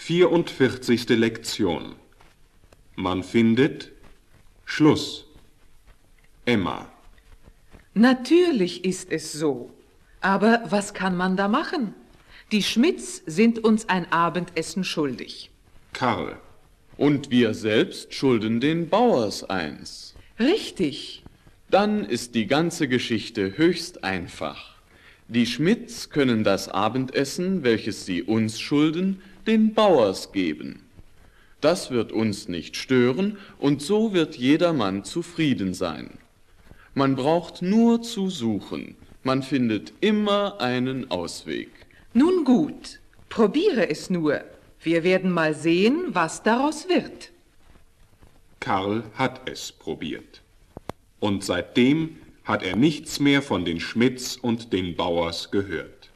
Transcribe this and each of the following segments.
44. Lektion. Man findet Schluss. Emma. Natürlich ist es so. Aber was kann man da machen? Die Schmidts sind uns ein Abendessen schuldig. Karl. Und wir selbst schulden den Bauers eins. Richtig. Dann ist die ganze Geschichte höchst einfach. Die Schmidts können das Abendessen, welches sie uns schulden, den Bauers geben. Das wird uns nicht stören, und so wird jedermann zufrieden sein. Man braucht nur zu suchen, man findet immer einen Ausweg. Nun gut, probiere es nur. Wir werden mal sehen, was daraus wird. Karl hat es probiert. Und seitdem hat er nichts mehr von den Schmidts und den Bauers gehört.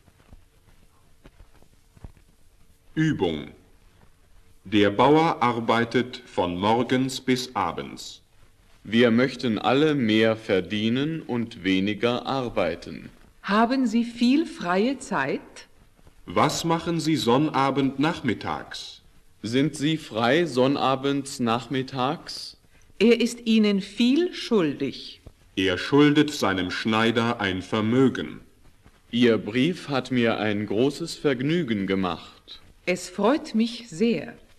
Übung. Der Bauer arbeitet von morgens bis abends. Wir möchten alle mehr verdienen und weniger arbeiten. Haben Sie viel freie Zeit? Was machen Sie Sonnabend nachmittags? Sind Sie frei sonnabends nachmittags? Er ist Ihnen viel schuldig. Er schuldet seinem Schneider ein Vermögen. Ihr Brief hat mir ein großes Vergnügen gemacht. Es freut mich sehr.